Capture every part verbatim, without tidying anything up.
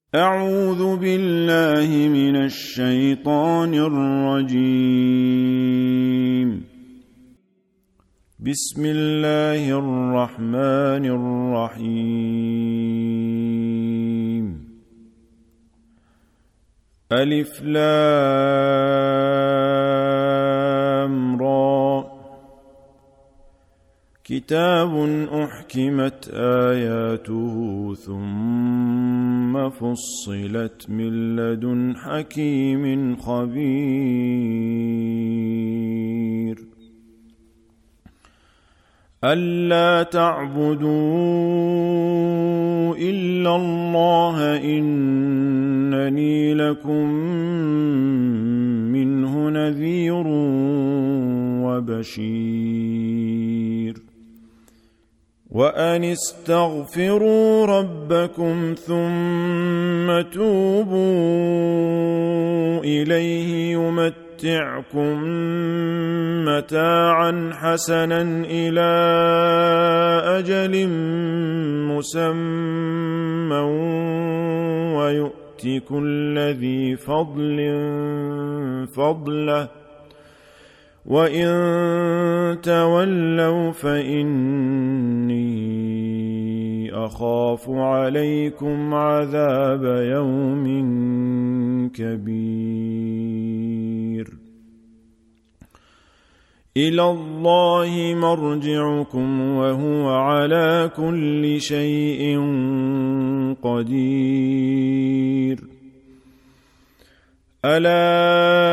أعوذ بالله من الشيطان الرجيم. بسم الله الرحمن الرحيم. ألف لام را. كتاب أحكمت آياته ثم فصلت من لدن حكيم خبير. ألا تعبدوا إلا الله إنني لكم منه نذير وبشير. وأن استغفروا ربكم ثم توبوا إليه يمتعكم متاعا حسنا إلى أجل مسمى ويؤت كل ذي فضل فضله وإن تولوا فإني أخاف عليكم عذاب يوم كبير. إلى الله مرجعكم وهو على كل شيء قدير. ألا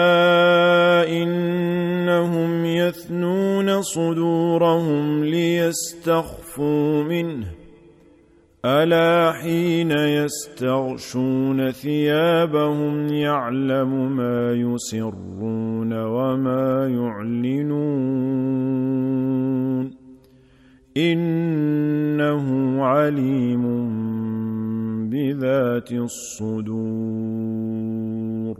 إنهم يثنون صدورهم ليستخفوا منه ألا حين يستغشون ثيابهم يعلم ما يسرون وما يعلنون إنه عليم بذات الصدور.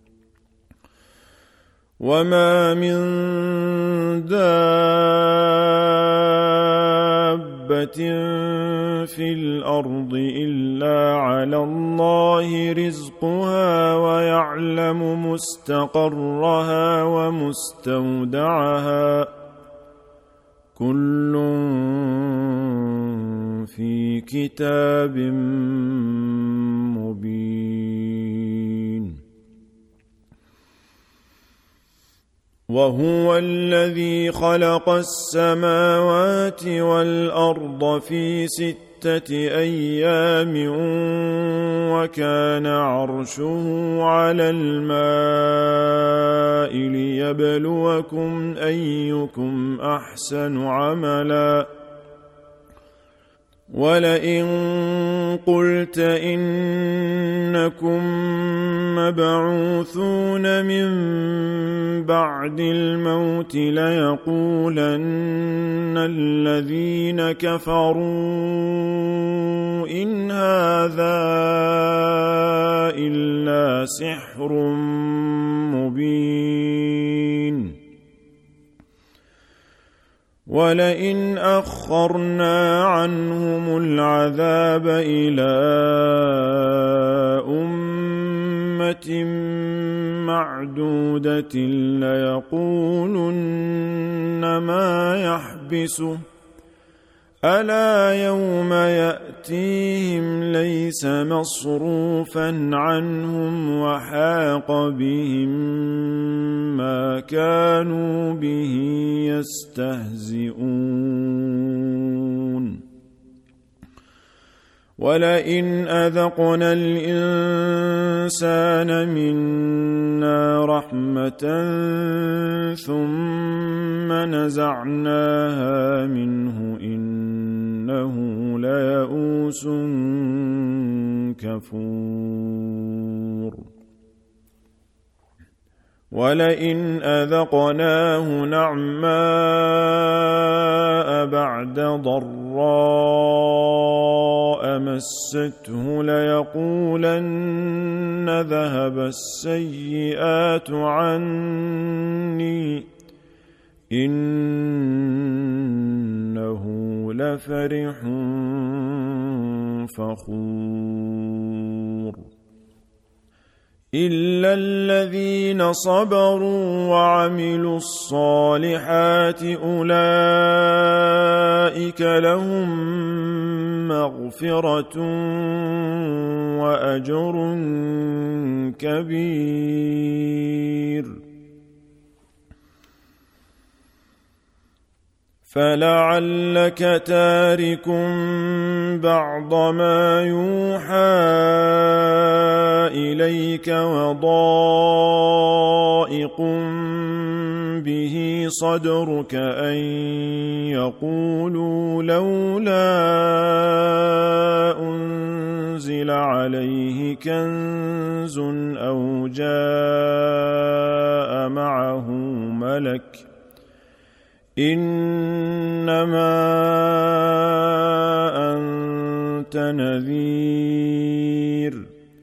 وما من دابة في الأرض إلا على الله رزقها ويعلم مستقرها ومستودعها كل في كتاب مبين. وهو الذي خلق السماوات والأرض في ستة أيام وكان عرشه على الماء ليبلوكم أيكم أحسن عملا. ولئن قلت إنكم مبعوثون من بعد الموت ليقولن الذين كفروا إن هذا إلا سحر مبين. ولئن أخرنا عنهم العذاب إلى أمة معدودة ليقولن ما يحبسه ألا يوم يأتيهم ليس مصروفا عنهم وحاق بهم ما كانوا به يستهزئون. ولئن أذقنا الإنسان منا رحمة ثم نزعناها منه إنه ليئوس كفور. ولئن أذقناه نعماء بعد ضراء مسته ليقولن ذهب السيئات عني إنه لفرح فخور. إلا الذين صبروا وعملوا الصالحات أولئك لهم مغفرة وأجر كبير فلعلك تارك بعض ما يوحى إليك وضائق به صدرك أن يقولوا لولا أنزل عليه كنز أو جاء معه ملك إنما أنت نذير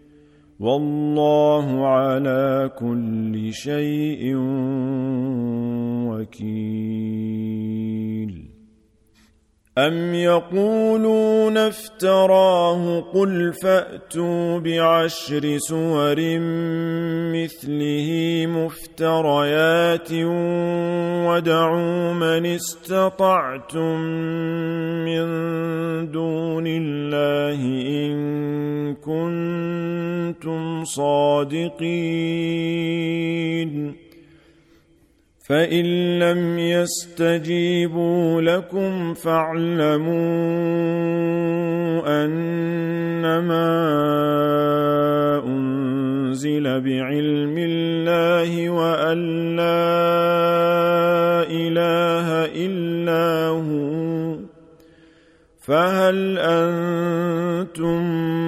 والله على كل شيء وكيل أم يقولون افتراه قل فأتوا بعشر سور مثله مفتريات ودعوا من استطعتم من دون الله إن كنتم صادقين فإن لم يستجيبوا لكم فاعلموا أنما أنزل بعلم الله وأن لا إله إلا هو فهل أنتم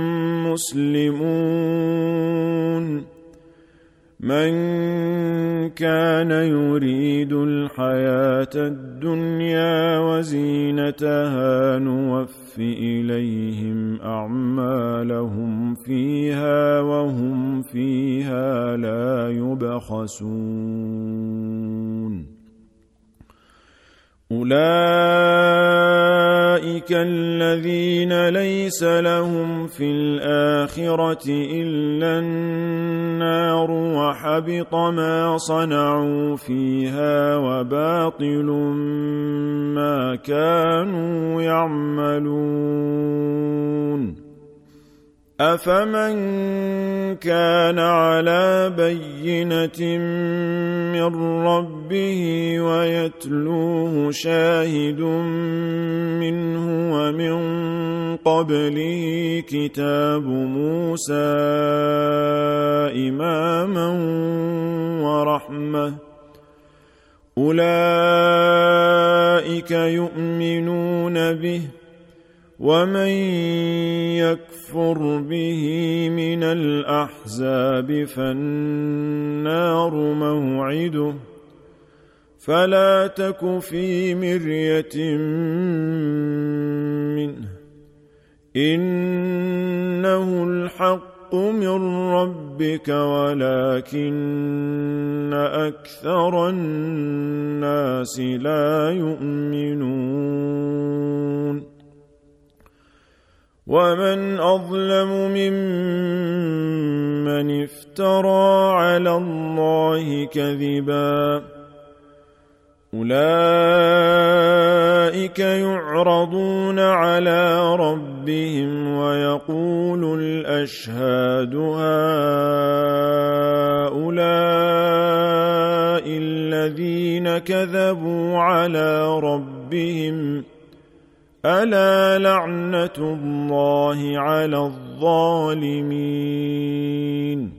مسلمون من كان يريد الحياة الدنيا وزينتها نوف إليهم أعمالهم فيها وهم فيها لا يبخسون أولئك الذين ليس لهم في الآخرة إلا النار وحبط ما صنعوا فيها وباطل ما كانوا يعملون أفمن كان على بينة من ربه ويتلوه شاهد منه ومن قبله كتاب موسى إماما ورحمة أولئك يؤمنون به ومن يكفر به من الأحزاب فالنار موعده فلا تك في مرية منه إنه الحق من ربك ولكن أكثر الناس لا يؤمنون ومن أظلم ممن افترى على الله كذبا أولئك يعرضون على ربهم ويقول الأشهاد هؤلاء الذين كذبوا على ربهم ألا لعنة الله على الظالمين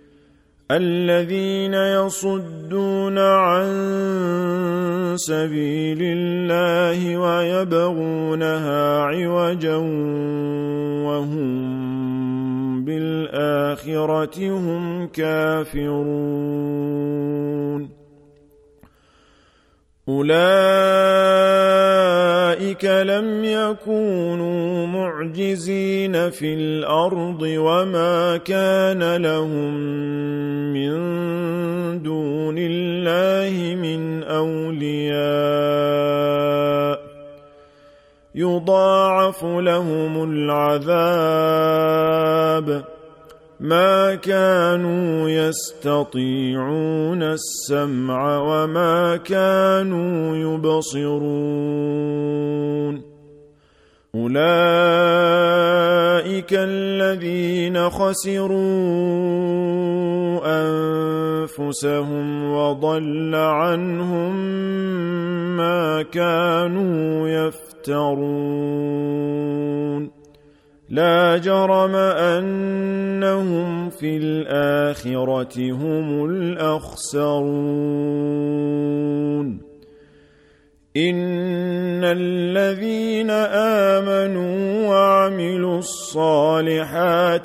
الذين يصدون عن سبيل الله ويبغونها عوجا وهم بالآخرة هم كافرون أولئك لم يكونوا معجزين في الأرض وما كان لهم من دون الله من أولياء يضاعف لهم العذاب ما كانوا يستطيعون السمع وما كانوا يبصرون أولئك الذين خسروا أنفسهم وضل عنهم ما كانوا يفترون لا جرم أنهم في الآخرة هم الأخسرون إن الذين آمنوا وعملوا الصالحات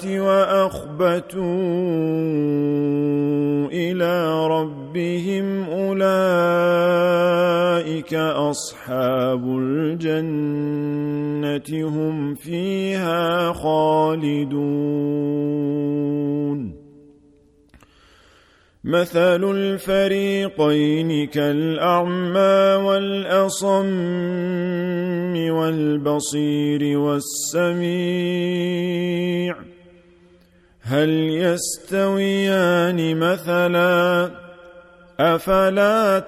وأخبتوا إلى ربهم أولئك أصحاب الجنة هم فيها خالدون مثل الفريقين كالأعمى والأصم والبصير والسميع هل يستويان مثلا أفلا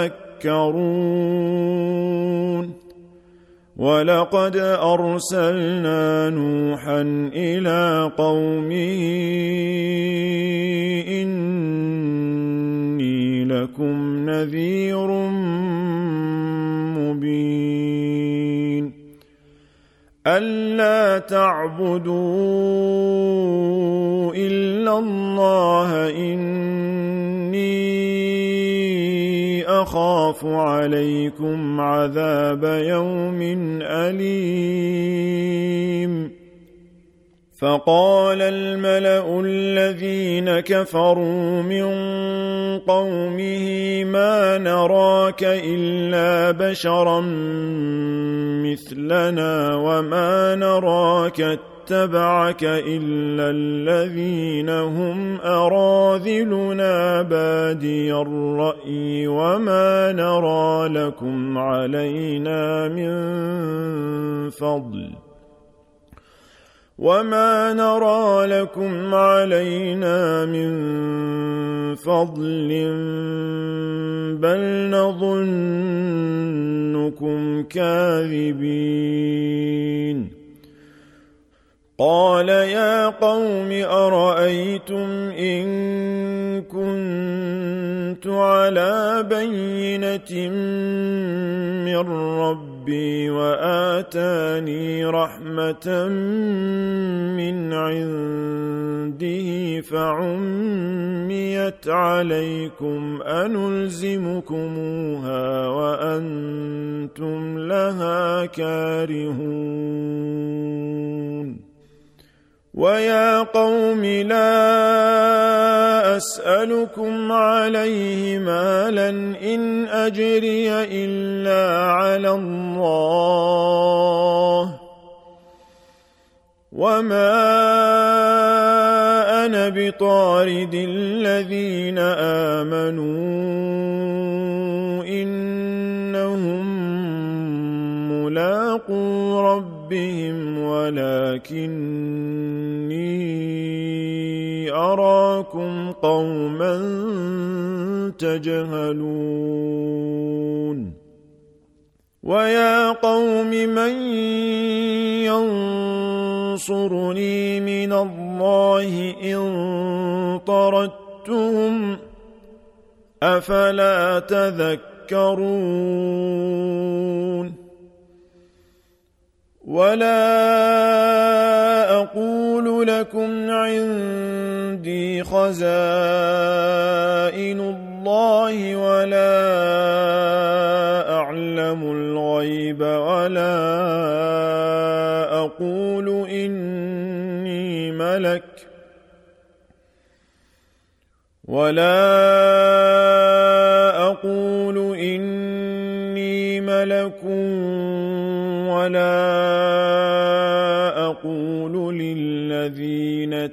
تذكرون ولقد أرسلنا نوحا إلى قومه إني لكم نذير مبين ألا تعبدوا إلا الله إني أخاف عليكم عذاب يوم أليم فقال الملأ الذين كفروا من قومه ما نراك إلا بشرا مثلنا وما نراك اتبعك إلا الذين هم أراذلنا بادي الرأي وما نرى لكم علينا من فضل وما نرى لكم علينا من فضل بل نظنكم كاذبين قال يا قوم أرأيتم إن كنت على بينة من ربي وآتاني رحمة من عنده فعميت عليكم أنلزمكموها وأنتم لها كارهون ويا قوم لا أسألكم عليه مالا إن أجري إلا على الله وما أنا بطارد الذين آمنوا إنهم ملاقو ربهم ولكني أراكم قوما تجهلون ويا قوم من ينصرني من الله إن طردتهم أفلا تذكرون ولا أقول لكم عندي خزائن الله ولا أعلم الغيب ولا أقول إني ملك ولا أقول إني ملك ولا أقول للذين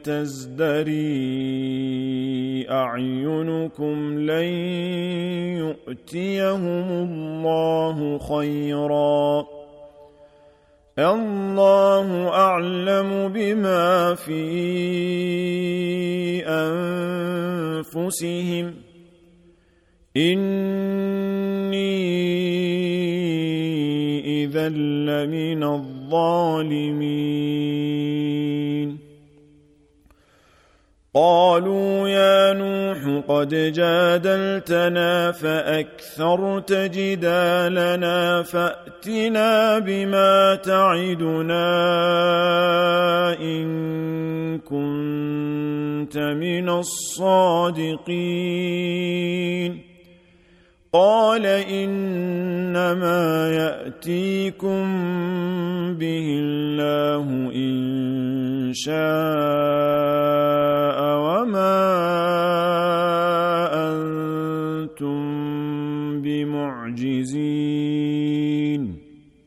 تزدري أعينكم لن يؤتيهم الله خيرا الله أعلم بما في أنفسهم إني إذا لمن الظالمين قالوا يا نوح قد جادلتنا فأكثرت جدالنا فأتنا بما تعدنا إن كنت من الصادقين قال إنما يأتيكم به الله إن شاء وما أنتم بمعجزين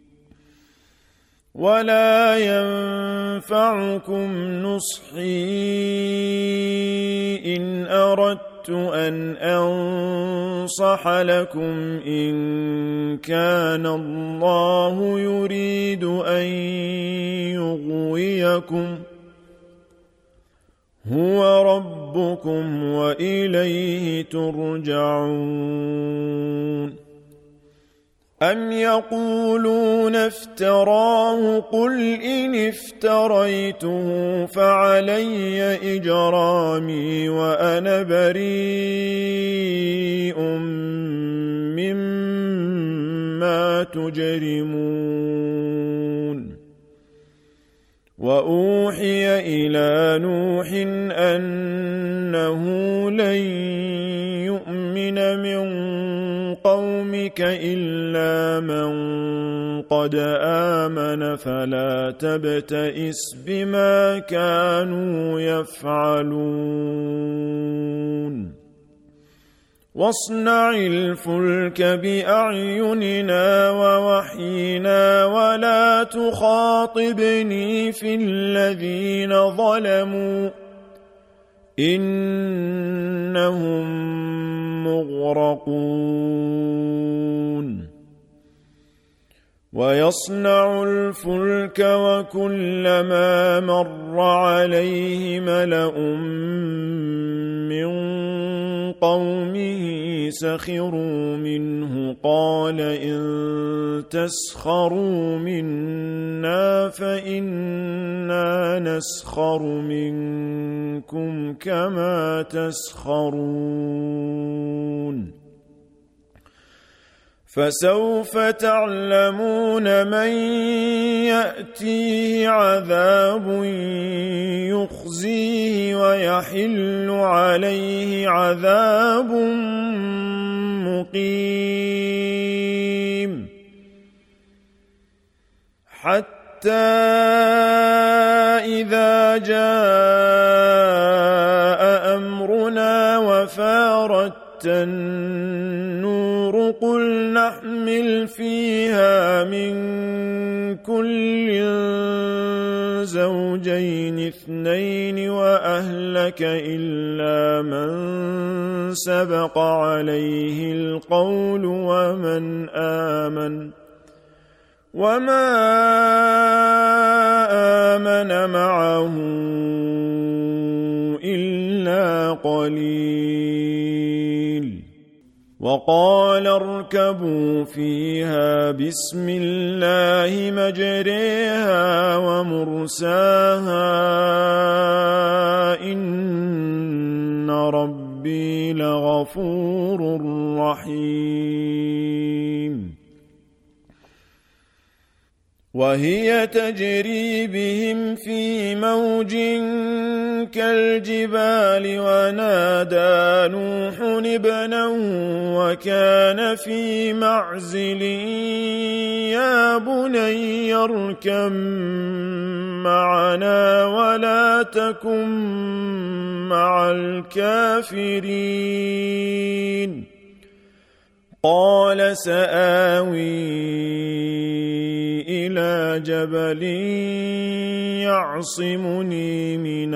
ولا ينفعكم نصحي إن أردت أن أنصح لكم إن كان الله يريد أن يغويكم هو ربكم وإليه ترجعون أم يقولون افتراه قل إن افتريته فعلي إجرامي وأنا بريء مما تجرمون وأوحي إلى نوح أنه لن يؤمن من قومك إلا من قد آمن فلا تبتئس بما كانوا يفعلون واصنع الفلك بأعيننا ووحينا ولا تخاطبني في الذين ظلموا إنهم مغرقون ويصنع الفلك وكلما مر عليه ملأ من قومه سخروا منه قال إن تسخروا منا فإنا نسخر منكم كما تسخرون فسوف تعلمون من يأتيه عذاب يخزيه ويحل عليه عذاب مقيم حتى إذا جاء أمرنا وفارت النور قل نحمل فيها من كل زوجين اثنين وأهلك إلا من سبق عليه القول ومن آمن وما آمن معه إلا قليل وقال اركبوا فيها بسم الله مجريها ومرساها إن ربي لغفور رحيم وهي تجري بهم في موج كالجبال ونادى نوح ابنه وكان في معزل يا بني اركب معنا ولا تكن مع الكافرين قال سآوي إلى جبل يعصمني من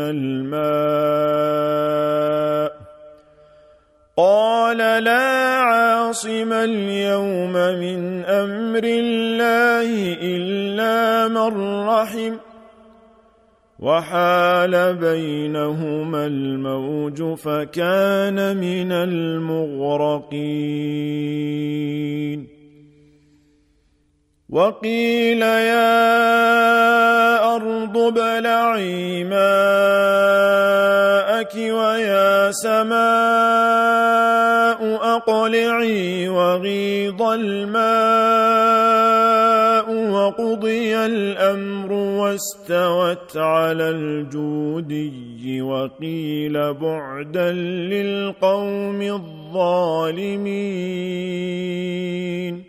الماء قال لا عاصم اليوم من أمر الله إلا من رحم وحال بينهما الموج فكان من المغرقين وقيل يا أرض ابلعي ماءك ويا سماء أقلعي وغيض الماء وقضي الأمر واستوت على الجودي وقيل بعدا للقوم الظالمين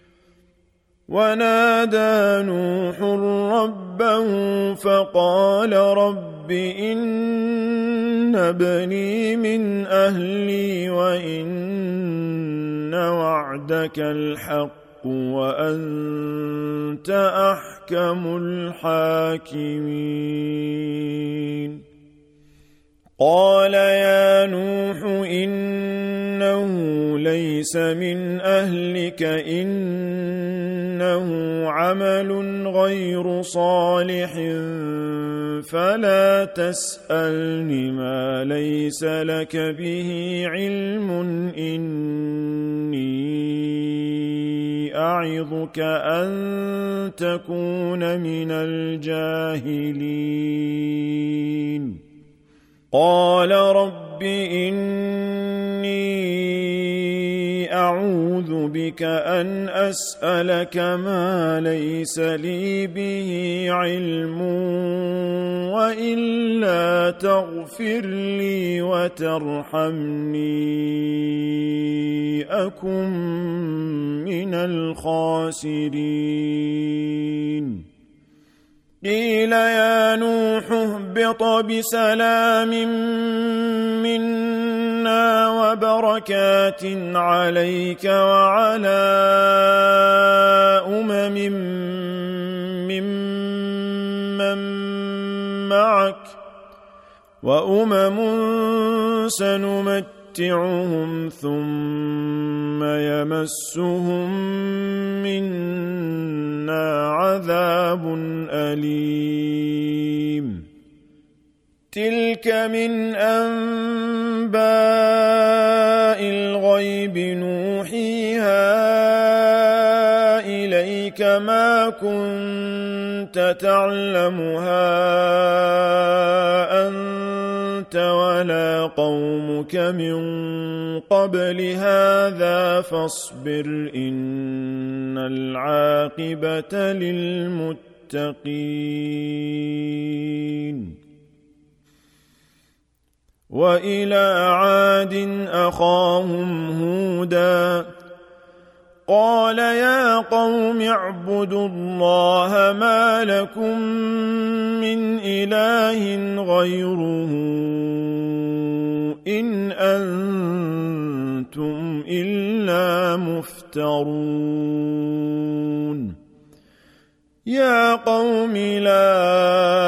ونادى نوح ربه فقال رب إن ابني من أهلي وإن وعدك الحق وأنت أحكم الحاكمين قال يا نوح إنه ليس من أهلك إنه عمل غير صالح فلا تسألني ما ليس لك به علم إني أعظك أن تكون من الجاهلين قال رب إني أعوذ بك أن أسألك ما ليس لي به علم وإلا تغفر لي وترحمني أكن من الخاسرين قيل يا نوح اهبط بسلام منا وبركات عليك وعلى أمم ممن معك وأمم سنمتعهم ثم يمسهم منا عذاب أليم تلك من أنباء الغيب نوحيها إليك ما كنت تعلمها أنت ولا قومك من قبل هذا فاصبر إن العاقبة للمتقين وإلى عاد أخاهم هودا قال يا قوم اعبدوا الله ما لكم من إله غيره إن أنتم إلا مفترون يا قوم لا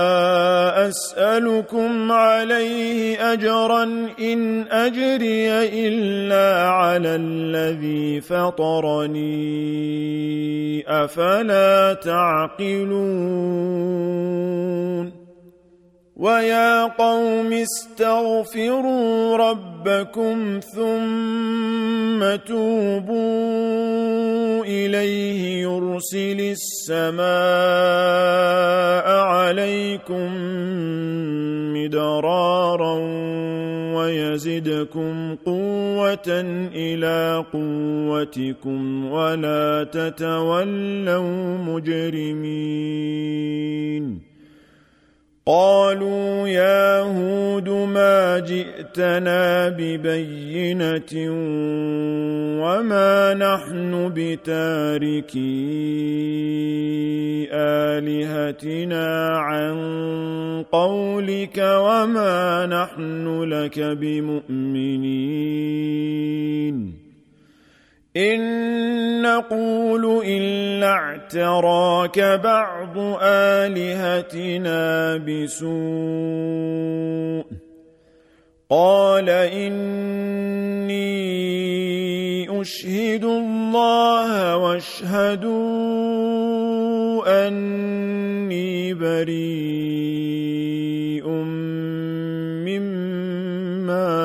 أسألكم عليه أجرا إن أجري إلا على الذي فطرني أفلا تعقلون ويا قوم استغفروا ربكم ثم توبوا إليه يرسل السماء عليكم مدرارا ويزدكم قوة إلى قوتكم ولا تتولوا مجرمين قالوا يا هود ما جئتنا ببينة وما نحن بتاركي آلهتنا عن قولك وما نحن لك بمؤمنين إن نقول إلا اعتراك بعض آلهتنا بسوء قال إني أشهد الله واشهدوا أني بريء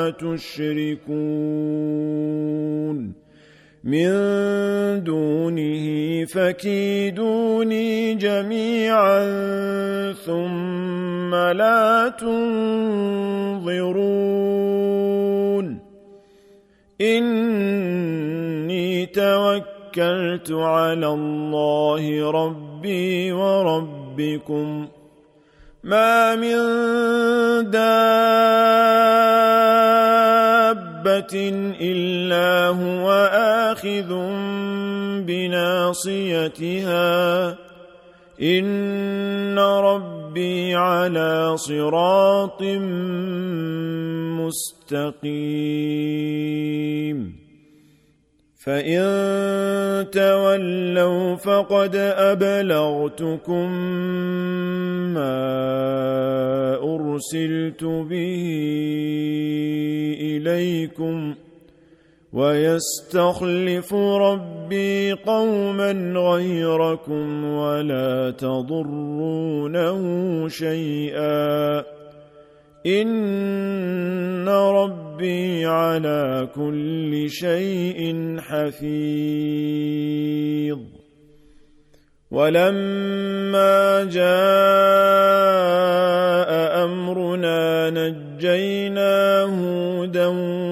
تشركون من دونه فكيدوني جميعا ثم لا تنظرون إني توكلت على الله ربي وربكم ما من دابة إلا هو آخذ بناصيتها إن ربي على صراط مستقيم فإن تولوا فقد أبلغتكم ما أرسلت به إليكم ويستخلف ربي قوما غيركم ولا تضرونه شيئا إن ربي على كل شيء حفيظ ولما جاء أمرنا نجينا هودا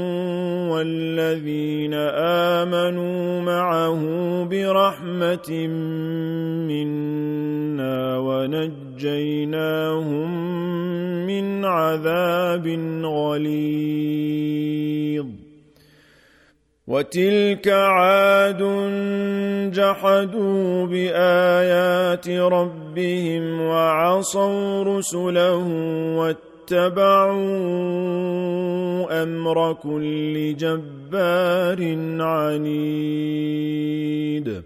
والذين آمنوا معه برحمة منا ونجيناهم من عذاب غليظ وتلك عاد جحدوا بآيات ربهم وعصوا رسله واتبعوا أمر كل جبار عنيد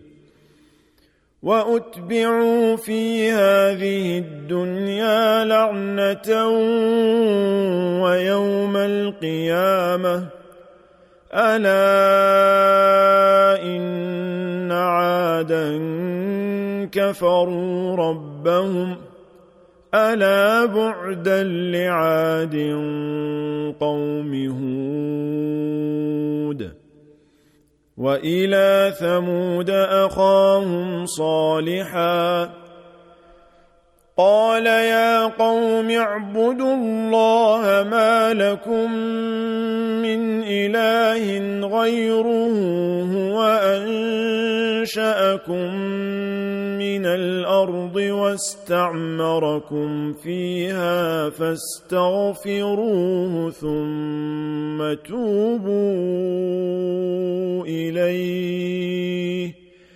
وأتبعوا في هذه الدنيا لعنة ويوم القيامة ألا إن عادا كفروا ربهم ألا بعدا لعاد قوم هود وإلى ثمود أخاهم صالحا قال يا قوم اعبدوا الله ما لكم من إله غيره هو أنشأكم من الأرض واستعمركم فيها فاستغفروه ثم توبوا إليه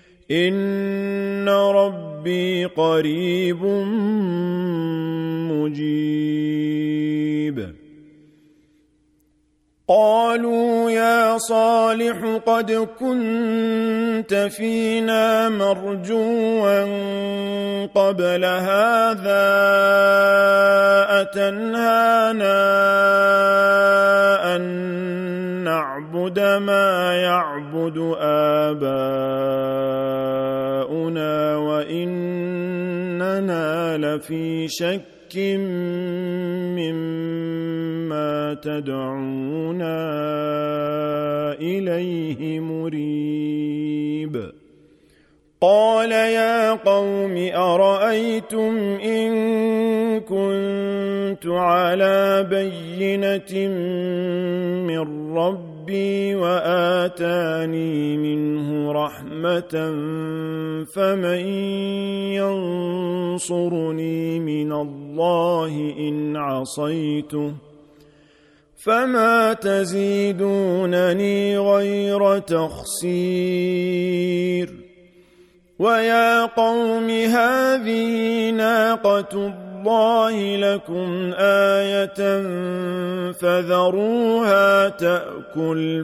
إن ربي قريب مجيب قالوا يا صالح قد كنت فينا مرجوا قبل هذا أتنهانا أن نعبد ما يعبد آباؤنا وإننا لفي شك مما تدعونا إليه مريب قال يا قوم أرأيتم إن كنت على بينة من ربي وآتاني منه رحمة فمن ينصرني من الله إن عصيته فما تزيدونني غير تخسير ويا قوم هذه ناقة الله لكم آية فذروها تأكل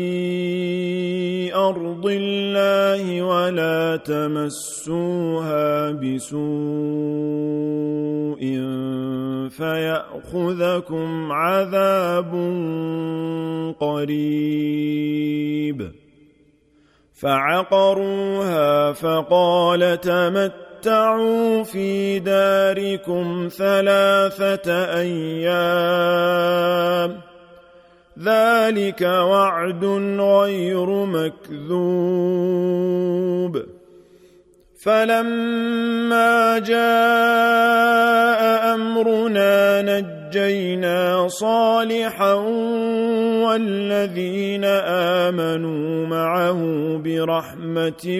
في أرض الله ولا تمسوها بسوء فيأخذكم عذاب قريب فعقروها فقال تمتعوا في داركم ثلاثة أيام ذلك وعد غير مكذوب فلما جاء أمرنا نجينا صالحا والذين آمنوا معه برحمة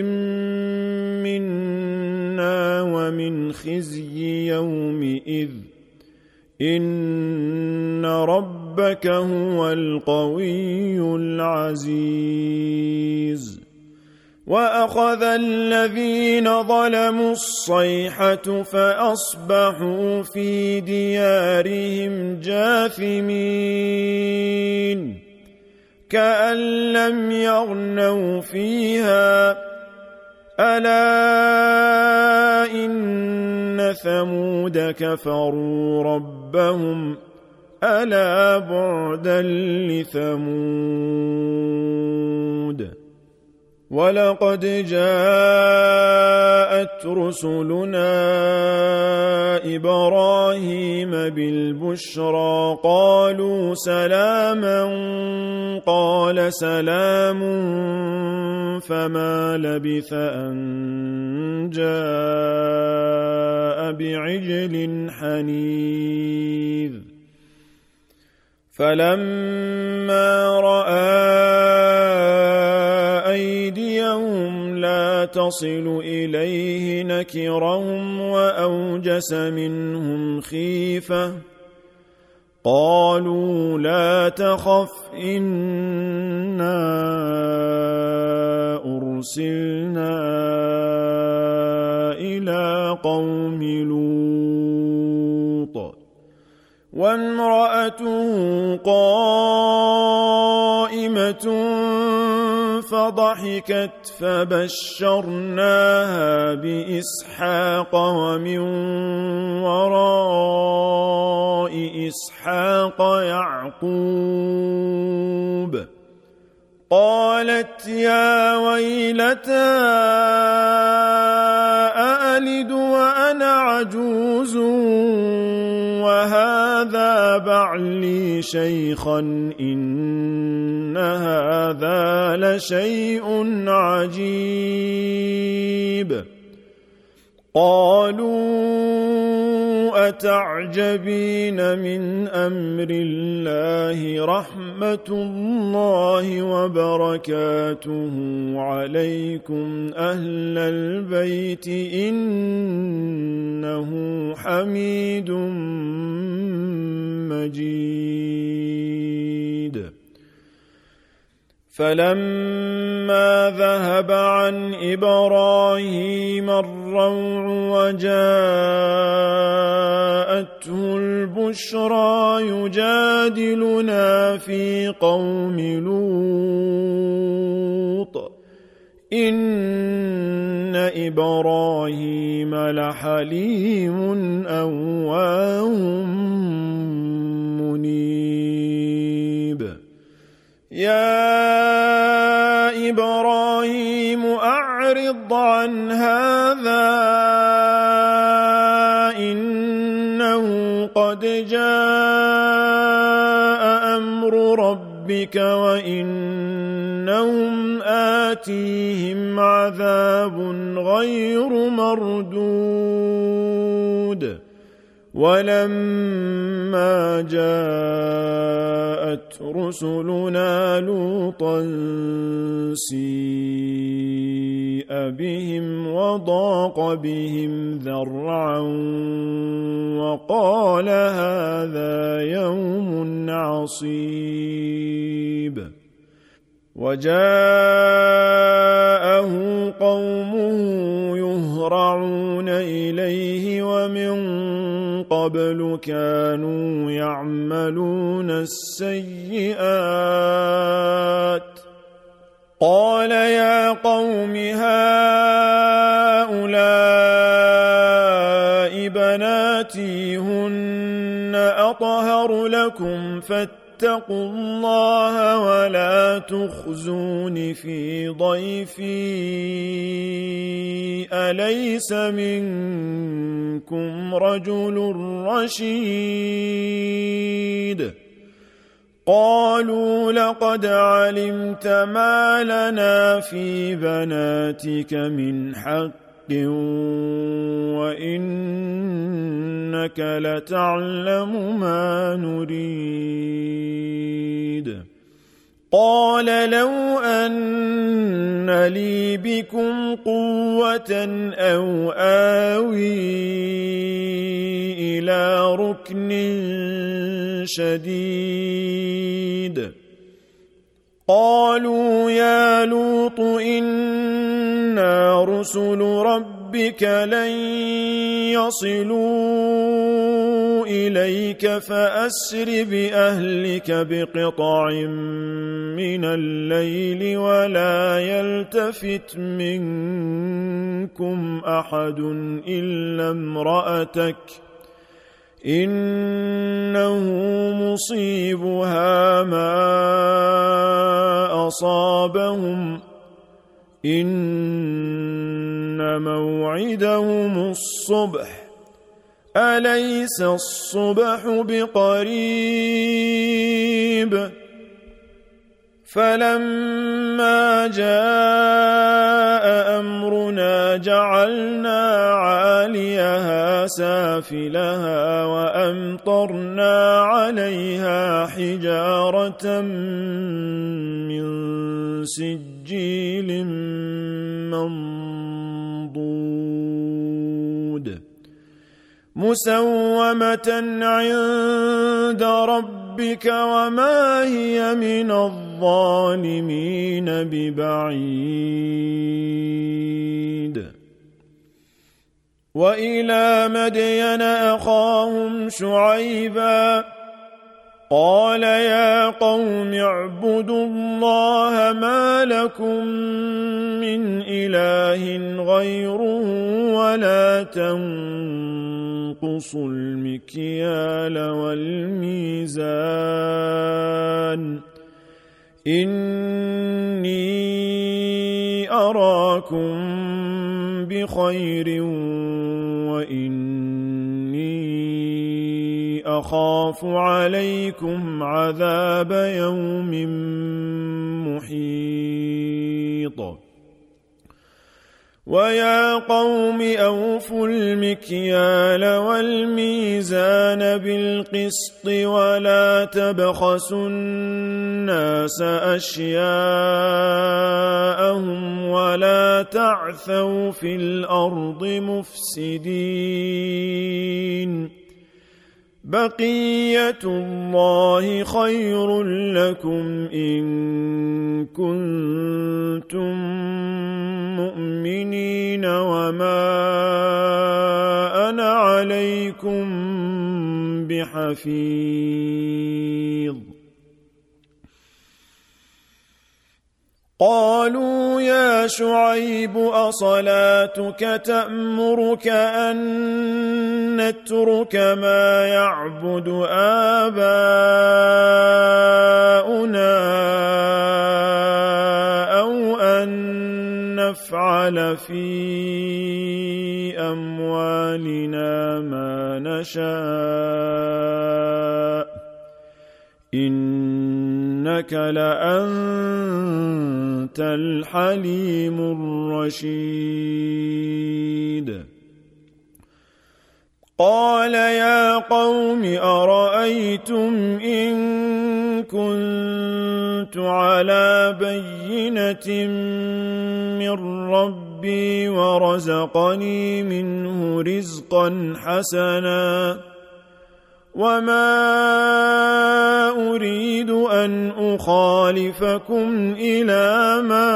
منا ومن خزي يومئذ إن ربك هو القوي العزيز وأخذ الذين ظلموا الصيحة فأصبحوا في ديارهم جاثمين كأن لم يغنوا فيها ألا إن ثمود كفروا ربهم ألا بعدا لثمود ولقد جاءت رسلنا إبراهيم بالبشرى قالوا سلاما قال سلام فما لبث أن جاء بعجل حنيذ فلما رأى أيديهم لا تصل إليه نكرهم وأوجس منهم خيفة قالوا لا تخف إنا أرسلنا إلى قوم لوط وامرأته قائمة فضحكت فبشرناها بإسحاق ومن وراء إسحاق يعقوب قالت يا ويلتى أألد وأنا عجوز وهذا بعلي شيخا إن هذا لشيء عجيب قالوا أتعجبين من أمر الله رحمة الله وبركاته عليكم أهل البيت إنه حميد مجيد فلما ذهب عن إبراهيم الروع وجاءته البشرى يجادلنا في قوم لوط إن إبراهيم لحليم أواه منيب يا إبراهيم أعرض عن هذا إنه قد جاء أمر ربك وإنهم آتيهم عذاب غير مردود ولما جاءت رسلنا لوطا سيء بهم وضاق بهم ذرعا وقال هذا يوم عصيب وجاءه قومه يهرعون إليه ومن قبل كانوا يعملون السيئات قال يا قوم هؤلاء بناتي هن أطهر لكم فاتقوا الله ولا تخزون في ضيفي أليس منكم رجل رشيد قالوا لقد علمت ما لنا في بناتك من حق وإنك لتعلم ما نريد. قال لو أن لي بكم قوة أو آوي إلى ركن شديد. قالوا يا لوط إنا رسل ربك لن يصلوا إليك فأسر بأهلك بقطع من الليل ولا يلتفت منكم أحد إلا امرأتك إنه مصيبها ما أصابهم إن موعدهم الصبح أليس الصبح بقريب. فلما جاء أمرنا جعلنا عاليها سافلها وأمطرنا عليها حجارة من سجيل منضود مسومة عند ربك وما هي من الظالمين ببعيد. وإلى مدين أخاهم شعيبا قال يا قوم اعبدوا الله ما لكم من إله غيره ولا تنقصوا المكيال والميزان إني أراكم بخير وإني أخاف عليكم عذاب يوم محيط. ويا قوم أوفوا المكيال والميزان بالقسط ولا تبخسوا الناس أشياءهم ولا تعثوا في الأرض مفسدين. بقية الله خير لكم إن كنتم مؤمنين وما أنا عليكم بحفيظ. قالوا يا شعيب أصلاتك تأمرك أن نترك ما يعبد آباؤنا أو أن نفعل في أموالنا ما نشاء إنك لأنت الحليم الرشيد. قال يا قوم أرأيتم إن كنت على بينة من ربي ورزقني منه رزقا حسنا وما أريد أن أخالفكم إلى ما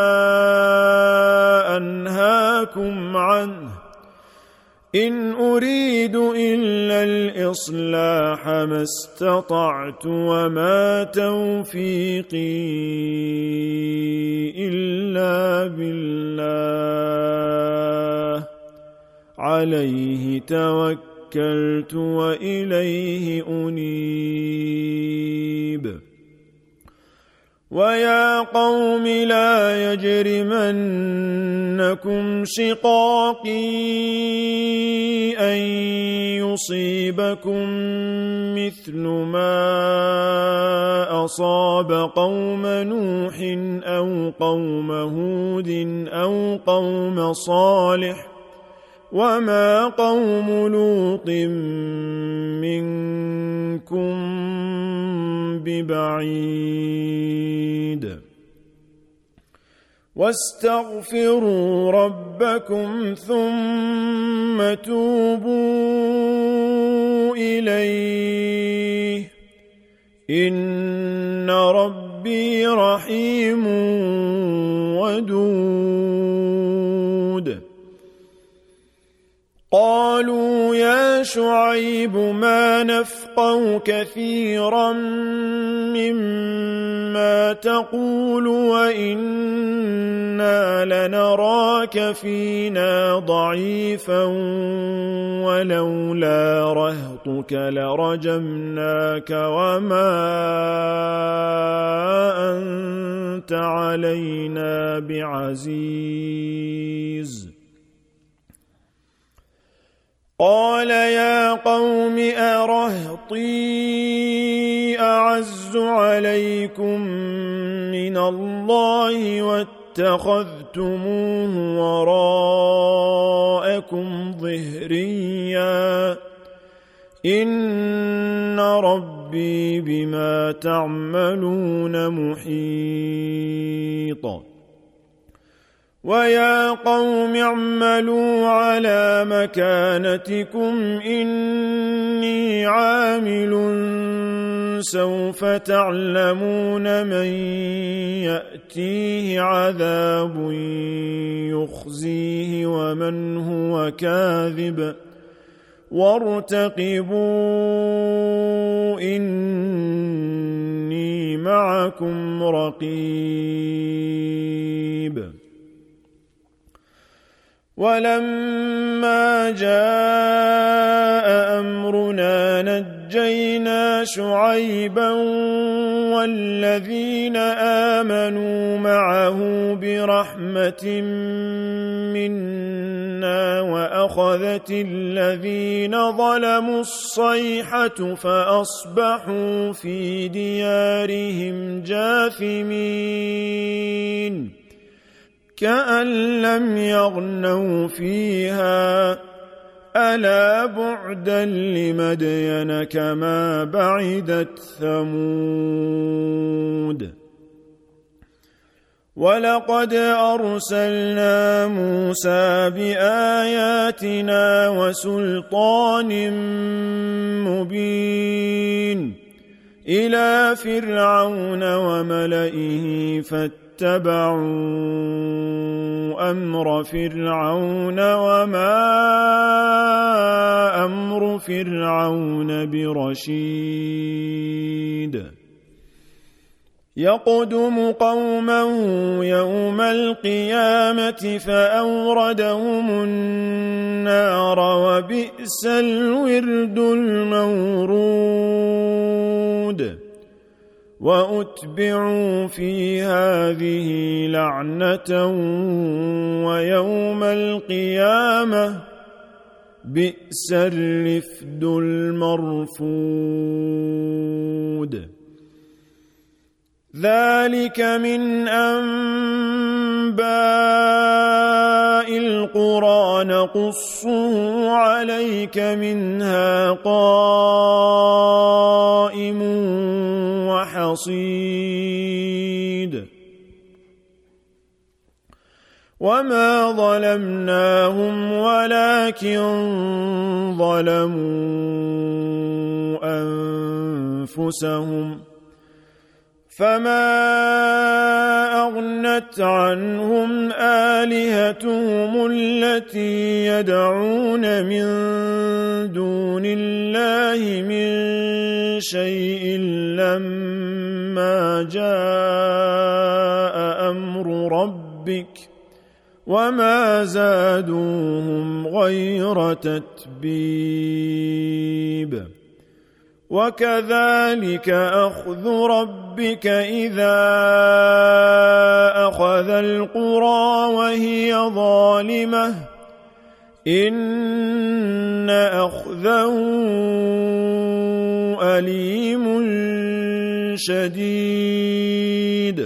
أنهاكم عنه إن أريد إلا الإصلاح ما استطعت وما توفيقي إلا بالله عليه توكلت وإليه أنيب. ويا قوم لا يجرمنكم شقاقي أن يصيبكم مثل ما أصاب قوم نوح أو قوم هود أو قوم صالح وما قوم لوط منكم ببعيد واستغفروا ربكم ثم توبوا إليه إن ربي رحيم ودود قالوا يا شعيب ما نفقه كثيرا مما تقول وإنا لنراك فينا ضعيفا ولولا رهطك لرجمناك وما أنت علينا بعزيز قال يا قوم أرهطي أعز عليكم من الله واتخذتموه وراءكم ظهريا إن ربي بما تعملون محيط ويا قوم اعملوا على مكانتكم إني عامل سوف تعلمون من يأتيه عذاب يخزيه ومن هو كاذب وارتقبوا إني معكم رقيب ولما جاء أمرنا نجينا شعيبا والذين آمنوا معه برحمة منا وأخذت الذين ظلموا الصيحة فأصبحوا في ديارهم جاثمين كأن لم يغنوا فيها ألا بعدا لمدين كما بعدت ثمود ولقد أرسلنا موسى بآياتنا وسلطان مبين إلى فرعون وملئه فاتبعوا اتبعوا أمر فرعون وما أمر فرعون برشيد يقدم قومه يوم القيامة فأوردهم النار وبئس الورد المورود وأتبعوا في هذه لعنة ويوم القيامة بئس الرفد المرفود ذلك من أنباء القرى نقصه عليك منها قائم وحصيد وما ظلمناهم ولكن ظلموا أنفسهم فما أغنت عنهم آلهتهم التي يدعون من دون الله من شيء لما جاء أمر ربك وما زادوهم غير تتبيب وكذلك أخذ ربك إذا أخذ القرى وهي ظالمة إن أخذه أليم شديد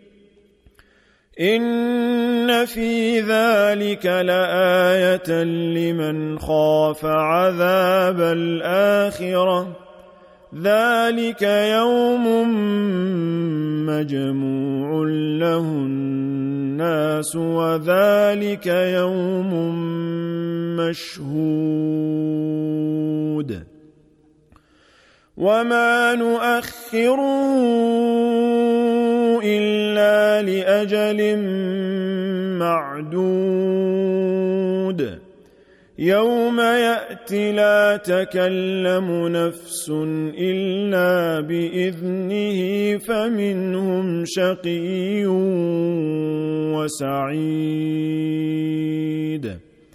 إن في ذلك لآية لمن خاف عذاب الآخرة ذلك يوم مجموع له الناس وذلك يوم مشهود وما نؤخره إلا لأجل معدود يوم يأتي لا تكلم نفس إلا بإذنه فمنهم شقي وسعيد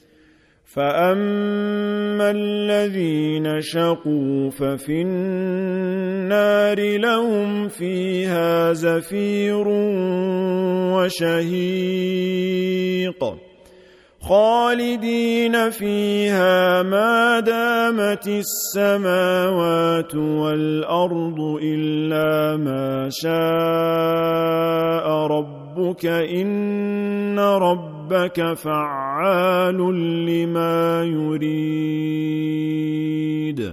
فأما الذين شقوا ففي النار لهم فيها زفير وشهيق خالدين فيها ما دامت السماوات والأرض إلا ما شاء ربك إن ربك فعال لما يريد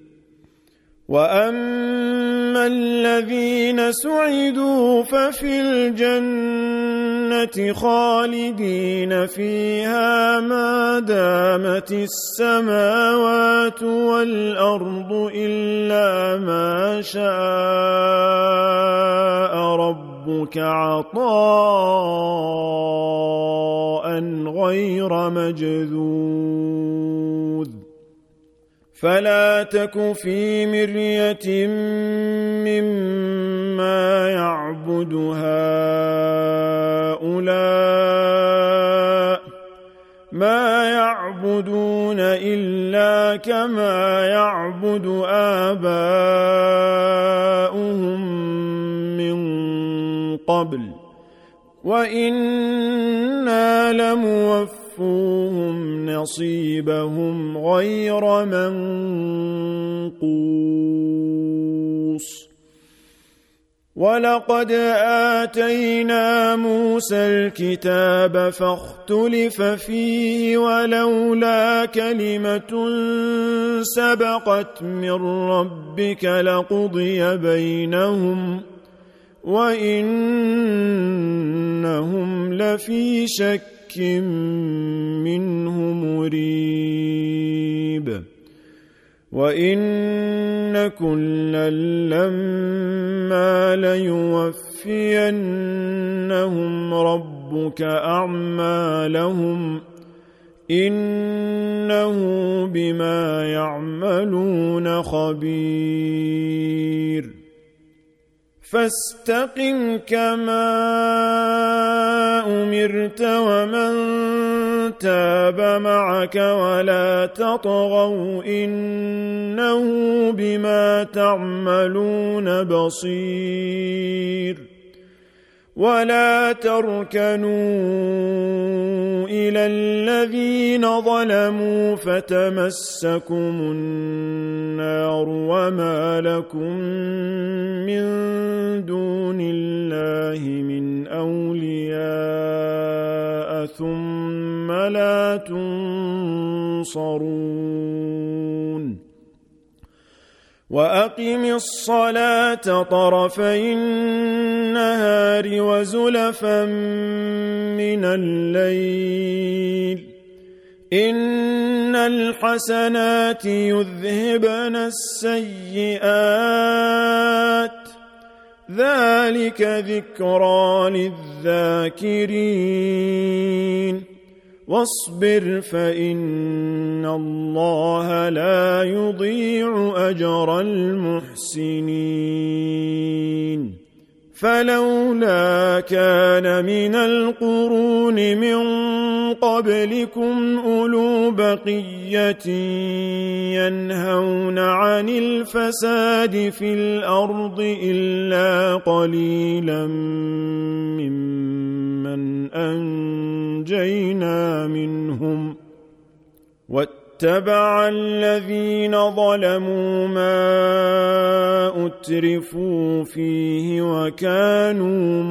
وأما الذين سعدوا ففي الجنة خالدين فيها ما دامت السماوات والأرض إلا ما شاء ربك عطاء غير مجذوذ فلا تك في مرية مما يعبد هؤلاء ما يعبدون إلا كما يعبد آباؤهم من قبل وإنا لموفوهم نصيبهم غير منقوص ولقد آتينا موسى الكتاب فاختلف فيه ولولا كلمة سبقت من ربك لقضي بينهم وإنهم لفي شك منه مريب وإن كلا لما ليوفينهم ربك أعمالهم إنه بما يعملون خبير فاستقم كما أمرت ومن تاب معك ولا تطغوا إنه بما تعملون بصير ولا تركنوا إلى الذين ظلموا فتمسكم النار وما لكم من دون الله من أولياء ثم لا تنصرون وأقم الصلاة طرفي النهار وزلفا من الليل إن الحسنات يذهبن السيئات ذلك ذكرى للذاكرين واصبر فإن الله لا يضيع أجر المحسنين فلولا كان من القرون من قبلكم أولو بقية ينهون عن الفساد في الأرض إلا قليلا ممن أنجينا منهم واتبع الذين ظلموا ما أترفوا فيه وكانوا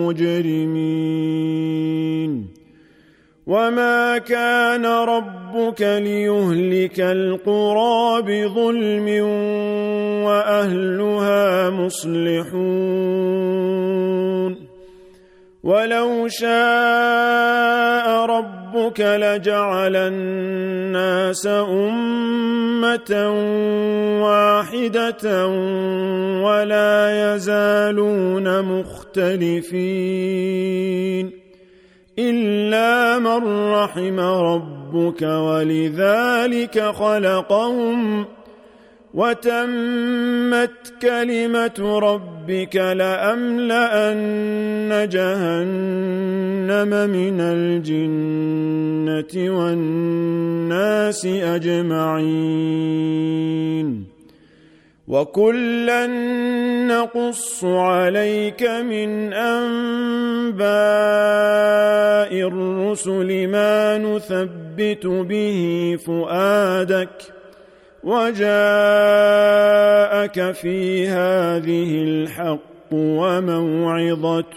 مجرمين وما كان ربك ليهلك القرى بظلم وأهلها مصلحون ولو شاء ربك لجعل الناس أمة واحدة ولا يزالون مختلفين إلا من رحم ربك ولذلك خلقهم وتمت كلمة ربك لأملأن جهنم من الجنة والناس أجمعين وكلا نقص عليك من أنباء الرسل ما نثبت به فؤادك وجاءك في هذه الحق وموعظة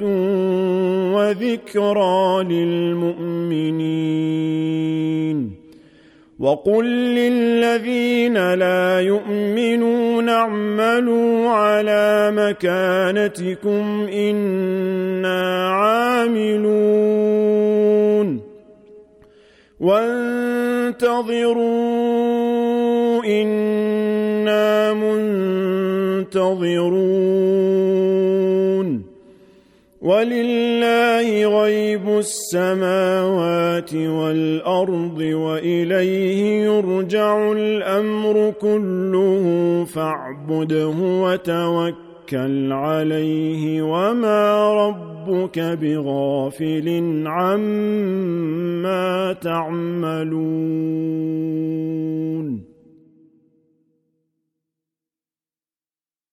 وذكرى للمؤمنين وقل للذين لا يؤمنون اعملوا على مكانتكم إنا عاملون وانتظروا إنا منتظرون ولله غيب السماوات والأرض وإليه يرجع الأمر كله فاعبده وتوكل عليه وما ربك بغافل عما تعملون